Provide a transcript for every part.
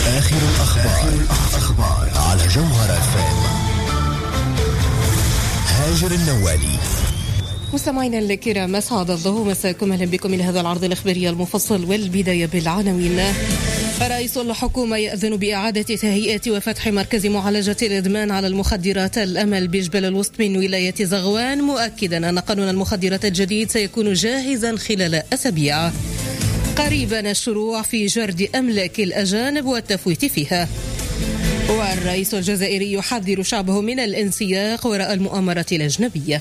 آخر الأخبار على جوهر FM. هاجر النوالي. مستمعينا الكرام، أسعد الله مساكم، أهلا بكم إلى هذا العرض الإخباري المفصل، والبداية بالعناوين. رئيس الحكومة يأذن بإعادة تهيئة وفتح مركز معالجة الإدمان على المخدرات الأمل بجبل الوسط من ولاية زغوان، مؤكدا أن قانون المخدرات الجديد سيكون جاهزا خلال أسابيع. قريبا الشروع في جرد أملاك الأجانب والتفويت فيها. والرئيس الجزائري يحذر شعبه من الانسياق وراء المؤامرة الأجنبية.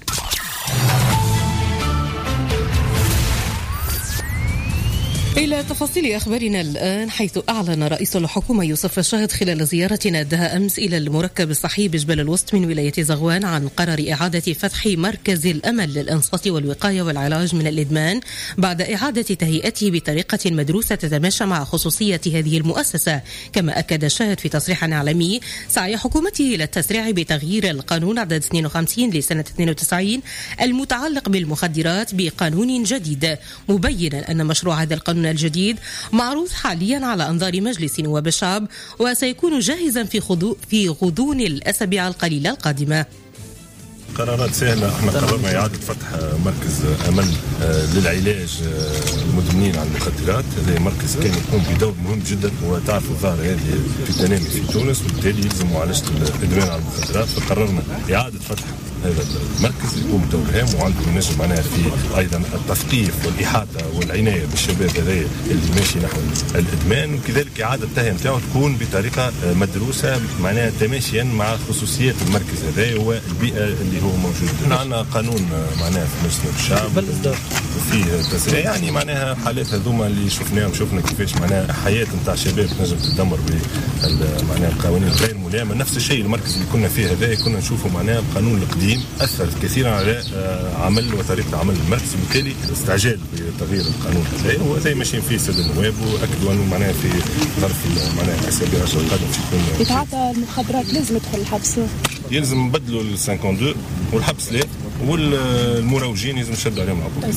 إلى تفاصيل أخبارنا الآن، حيث أعلن رئيس الحكومة يوسف الشاهد خلال زيارة نادها أمس إلى المركب الصحي بجبل الوسط من ولاية زغوان عن قرار إعادة فتح مركز الأمل للإنصات والوقاية والعلاج من الإدمان بعد إعادة تهيئته بطريقة مدروسة تتماشى مع خصوصية هذه المؤسسة. كما أكد الشاهد في تصريح إعلامي سعي حكومته إلى التسريع بتغيير القانون عدد 52 لسنة 92 المتعلق بالمخدرات بقانون جديد، مبينا أن مشروع هذا القانون الجديد معروض حاليا على أنظار مجلس نواب الشعب، وسيكون جاهزا في غضون الأسابيع القليلة القادمة. قرارات سهلة. احنا قررنا إعادة فتح مركز أمل للعلاج المدمنين على المخدرات. هذا مركز كان يقوم بدور مهم جدا، وتعرفوا الظاهرة هذه في التنامي في تونس، وبالتالي يلزم معالجة الإدمان على المخدرات. فقررنا إعادة فتح هذا المركز يقوم بدور هام، وعنده ينجم معناها في أيضا التثقيف والإحاطة والعناية بالشباب هذا اللي ماشي نحو الإدمان، وكذلك إعادة التهيئة نتاعو تكون بطريقة مدروسة معناها تماشيا مع خصوصيات المركز هذا والبيئة اللي هو موجود. احنا عندنا قانون معناها في مجلس الشعب وفيه تسريع، يعني معناها حالات هذوما اللي شفناهم، شفنا كيفاش معناها حياة نتاع شباب تنجم تدمر معناها القوانين غير ملائمة. نفس الشيء المركز اللي كنا فيه هذا كنا نشوفه معناها القانون القديم أثر كثيرا على عمل وطريقة عمل المركز، وبالتالي استعجال بتغيير القانون هذا وزي ماشيين فيه سد النواب، وأكدوا أنه معناها في ظرف معناها الأسابيع القادمة يكون يتعاطى المخدرات لازم يدخل الحبس، يلزم نبدلوا ال 52 والحبس لا، والمروجين لازم نشدوا عليهم العقوبة.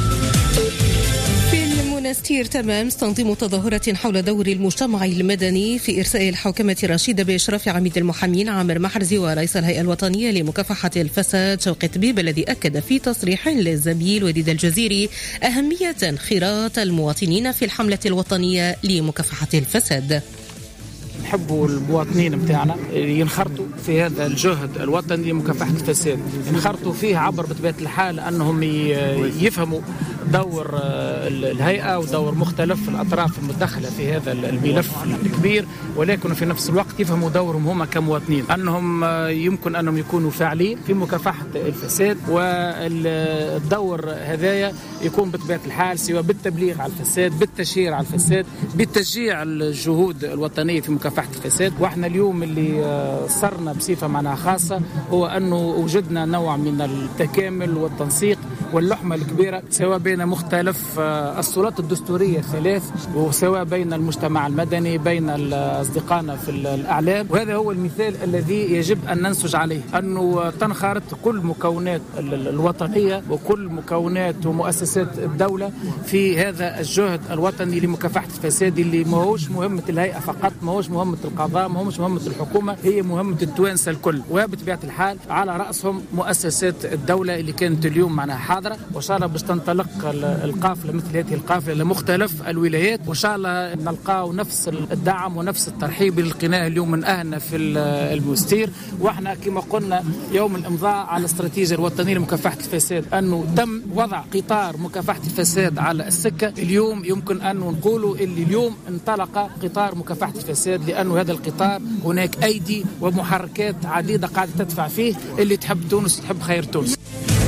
منستير تمام تنظيم تظاهرة حول دور المجتمع المدني في إرساء الحوكمة رشيدة بإشراف عميد المحامين عامر محرزي ورئيس الهيئة الوطنية لمكافحة الفساد شوقي طبيب، الذي أكد في تصريح للزميل وديد الجزيري أهمية انخراط المواطنين في الحملة الوطنية لمكافحة الفساد. نحبوا المواطنين متاعنا ينخرطوا في هذا الجهد الوطني لمكافحة الفساد، ينخرطوا فيه عبر بطبيعة الحال أنهم يفهموا دور الهيئة ودور مختلف الأطراف المدخلة في هذا الملف الكبير، ولكن في نفس الوقت يفهموا دورهم هم كمواطنين، أنهم يمكن أنهم يكونوا فاعلين في مكافحة الفساد، والدور هذايا يكون بطبيعة الحال سواء بالتبليغ على الفساد، بالتشهير على الفساد، بالتشجيع الجهود الوطنية في مكافحة الفساد. واحنا اليوم اللي صرنا بصفة معناها خاصة هو أنه وجدنا نوع من التكامل والتنسيق واللحمة الكبيرة سواء بين مختلف السلطات الدستورية الثلاث، وسواء بين المجتمع المدني، بين أصدقائنا في الأعلام. وهذا هو المثال الذي يجب أن ننسج عليه، أنه تنخرط كل مكونات الوطنية وكل مكونات ومؤسسات الدولة في هذا الجهد الوطني لمكافحة الفساد، اللي ما هوش مهمة الهيئة فقط، ما هوش مهمة القضاء، ما هوش مهمة الحكومة، هي مهمة التوانسة الكل، وبطبيعة الحال على رأسهم مؤسسات الدولة اللي كانت اليوم معنا حاضرة. وإن شاء الله باش تنطلق القافلة مثل هذه القافلة لمختلف الولايات، وإن شاء الله نلقاو نفس الدعم ونفس الترحيب اللي لقيناه اليوم من أهلنا في المستير. وإحنا كما قلنا يوم الإمضاء على الاستراتيجية الوطنية لمكافحة الفساد أنه تم وضع قطار مكافحة الفساد على السكة. اليوم يمكن أن نقولوا اللي اليوم انطلق قطار مكافحة الفساد، لأنه هذا القطار هناك أيدي ومحركات عديدة قاعدة تدفع فيه، اللي تحب تونس تحب خير تونس.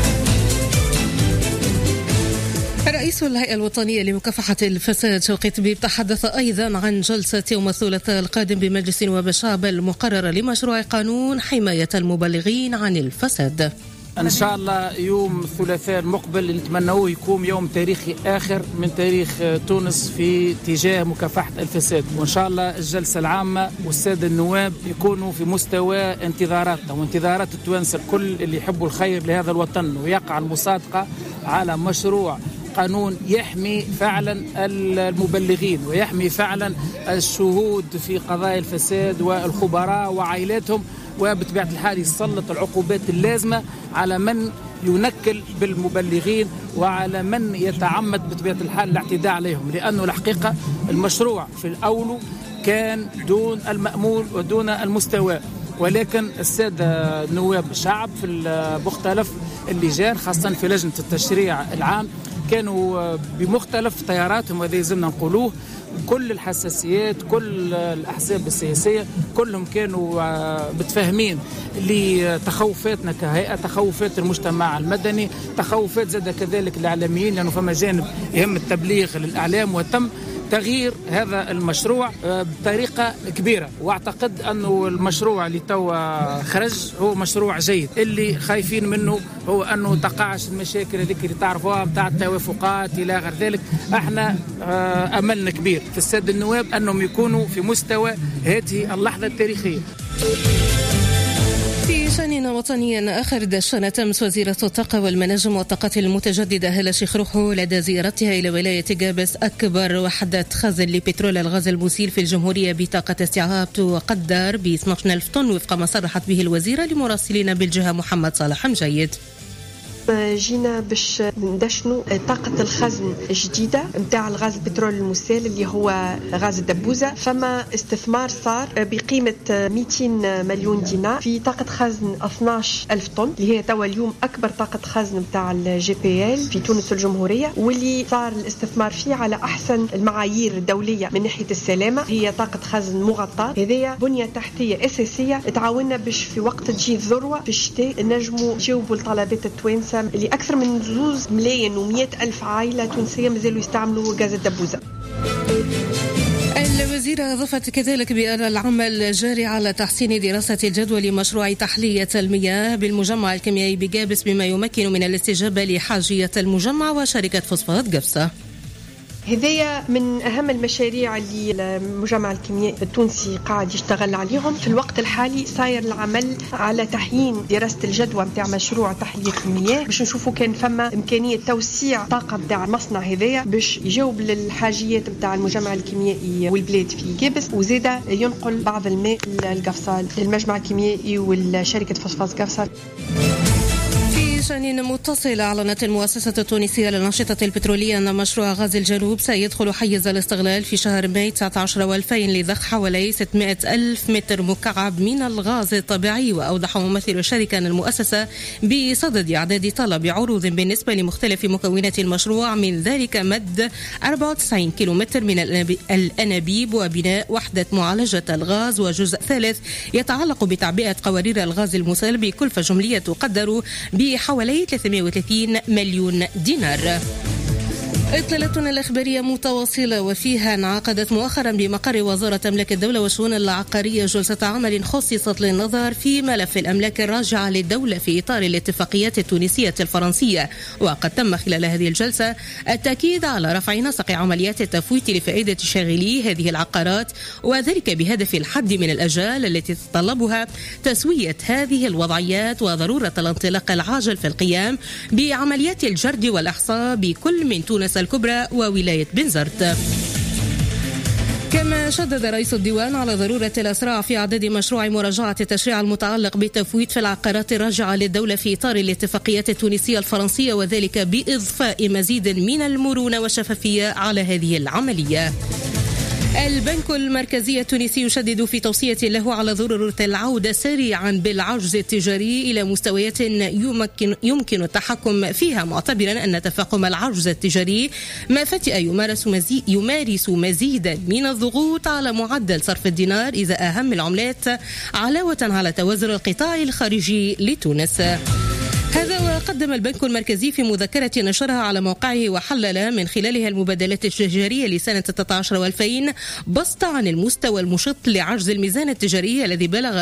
رئيس الهيئة الوطنية لمكافحة الفساد شوقي طبيب تحدث أيضا عن جلسة يوم الثلاثاء القادم بمجلس نواب الشعب المقررة لمشروع قانون حماية المبلغين عن الفساد. إن شاء الله يوم الثلاثاء المقبل نتمنوه يكون يوم تاريخي آخر من تاريخ تونس في اتجاه مكافحة الفساد، وإن شاء الله الجلسة العامة والسادة النواب يكونوا في مستوى انتظاراتنا وانتظارات التوانسة الكل اللي يحبوا الخير لهذا الوطن، ويقع المصادقة على مشروع قانون يحمي فعلا المبلغين ويحمي فعلا الشهود في قضايا الفساد والخبراء وعائلاتهم، وبطبيعة الحال يسلط العقوبات اللازمة على من ينكل بالمبلغين وعلى من يتعمد بطبيعة الحال الاعتداء عليهم، لأنه الحقيقة المشروع في الأول كان دون المأمول ودون المستوى، ولكن السادة نواب الشعب في مختلف اللجان خاصة في لجنة التشريع العام كانوا بمختلف تياراتهم، وهذا يلزمنا نقولوه، كل الحساسيات كل الأحزاب السياسية كلهم كانوا متفاهمين لتخوفاتنا كهيئة، تخوفات المجتمع المدني، تخوفات زاد كذلك الإعلاميين، لأنه فما جانب يهم التبليغ للإعلام، وتم تغيير هذا المشروع بطريقة كبيرة. واعتقد أنه المشروع اللي توا خرج هو مشروع جيد. اللي خايفين منه هو أنه تقعش المشاكل هذيك اللي تعرفوها متاع التوافقات إلى غير ذلك. احنا أملنا كبير في السادة النواب أنهم يكونوا في مستوى هذه اللحظة التاريخية. في شأن وطني آخر دشنت أمس وزيرة الطاقة والمناجم والطاقات المتجددة هالة شيخ روحو لدى زيارتها إلى ولاية جابس أكبر وحدة خزن لبترول الغاز المسيل في الجمهورية بطاقة استيعاب تقدر ب 12,000 طن وفق ما صرحت به الوزيرة لمراسلين بالجهة محمد صالح مجيد. جينا باش ندشنوا طاقة الخزن الجديدة متاع الغاز البترول المسال اللي هو غاز الدبوزة. فما استثمار صار بقيمة 200 مليون دينار في طاقة خزن 12,000 طن اللي هي توا اليوم أكبر طاقة خزن متاع الجي بي ال في تونس والجمهورية، واللي صار الاستثمار فيه على أحسن المعايير الدولية من ناحية السلامة. هي طاقة خزن مغطاة، هذه بنية تحتية أساسية تعاوننا باش في وقت تجي الذروة في الشتاء نجموا نجاوبوا لطلبات التوانسة اللي أكثر من 2,100,000 عائلة تونسية مازالوا يستعملوا غاز الدبوزة. الوزيرة أضافت كذلك بأن العمل جاري على تحسين دراسة الجدوى لمشروع تحلية المياه بالمجمع الكيميائي بجابس بما يمكن من الاستجابة لحاجية المجمع وشركة فوسفات قفصة. هذايا من أهم المشاريع اللي المجمع الكيميائي التونسي قاعد يشتغل عليهم. في الوقت الحالي صاير العمل على تحيين دراسة الجدوى متاع مشروع تحلية المياه باش نشوفوا كان فما إمكانية توسيع طاقة متاع المصنع هذايا باش يجاوب للحاجيات متاع المجمع الكيميائي والبلاد في جابس، وزيدا ينقل بعض الماء للقفصة المجمع الكيميائي والشركة فوسفات قفصة. شأن متصل أعلنت المؤسسة التونسية للأنشطة البترولية أن مشروع غاز الجنوب سيدخل حيز الاستغلال في شهر ماي 19 و2000 لضخ حوالي 600,000 متر مكعب من الغاز الطبيعي. وأوضح ممثل الشركة أن المؤسسة بصدد إعداد طلب عروض بالنسبة لمختلف مكونات المشروع، من ذلك مد 94 كيلومتر من الأنابيب وبناء وحدة معالجة الغاز، وجزء ثالث يتعلق بتعبئة قوارير الغاز المسال بكلفة جملية تقدر بحوالي 330 مليون دينار. إطلالتنا الإخبارية متواصلة وفيها انعقدت مؤخرا بمقر وزارة أملاك الدولة والشؤون العقارية جلسة عمل خصصت للنظر في ملف الأملاك الراجعة للدولة في إطار الاتفاقيات التونسية الفرنسية. وقد تم خلال هذه الجلسة التأكيد على رفع نسق عمليات التفويت لفائدة شاغلي هذه العقارات، وذلك بهدف الحد من الأجال التي تتطلبها تسوية هذه الوضعيات وضرورة الانطلاق العاجل في القيام بعمليات الجرد والإحصاء بكل من تونس الكبرى وولاية بنزرت. كما شدد رئيس الديوان على ضرورة الأسراع في إعداد مشروع مراجعة التشريع المتعلق بالتفويت في العقارات الراجعة للدولة في إطار الاتفاقيات التونسية الفرنسية، وذلك بإضفاء مزيد من المرونة والشفافية على هذه العملية. البنك المركزي التونسي يشدد في توصية له على ضرورة العودة سريعا بالعجز التجاري إلى مستويات يمكن التحكم فيها، معتبرا أن تفاقم العجز التجاري ما فتئ يمارس مزيدا من الضغوط على معدل صرف الدينار إذا أهم العملات، علاوة على توازن القطاع الخارجي لتونس. هذا وقدم البنك المركزي في مذكرة نشرها على موقعه وحلل من خلالها المبادلات التجارية لسنة 19 و2000 بسط عن المستوى المشط لعجز الميزان التجاري الذي بلغ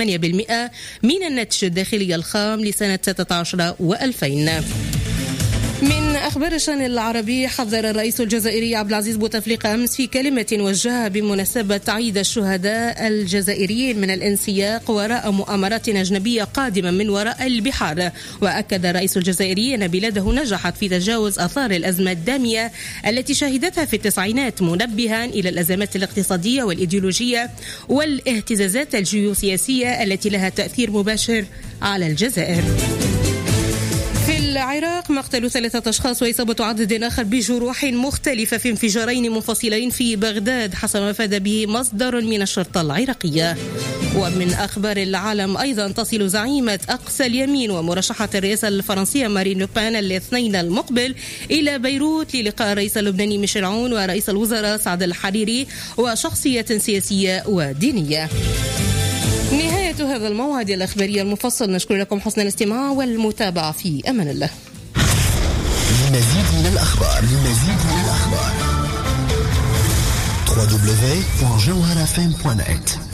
9.8% من الناتج الداخلي الخام لسنة 19 و2000. من أخبار الشأن العربي، حذر الرئيس الجزائري عبد العزيز بوتفليقة أمس في كلمة وجهها بمناسبة عيد الشهداء الجزائريين من الانسياق وراء مؤامرات أجنبية قادمة من وراء البحار. وأكد الرئيس الجزائري أن بلاده نجحت في تجاوز آثار الأزمة الدامية التي شهدتها في التسعينات، منبها إلى الأزمات الاقتصادية والإيديولوجية والاهتزازات الجيوسياسية التي لها تأثير مباشر على الجزائر. في العراق، مقتل 3 أشخاص وإصابة عدد آخر بجروح مختلفة في انفجارين منفصلين في بغداد حسب ما أفاد به مصدر من الشرطة العراقية. ومن أخبار العالم أيضا، تصل زعيمة أقصى اليمين ومرشحة الرئاسة الفرنسية مارين لوبان الاثنين المقبل إلى بيروت للقاء الرئيس اللبناني ميشيل عون ورئيس الوزراء سعد الحريري وشخصية سياسية ودينية. نهاية هذا الموعد الأخباري المفصل، نشكر لكم حسن الاستماع والمتابعة. في أمان الله. لمزيد من الأخبار www.jawharafm.net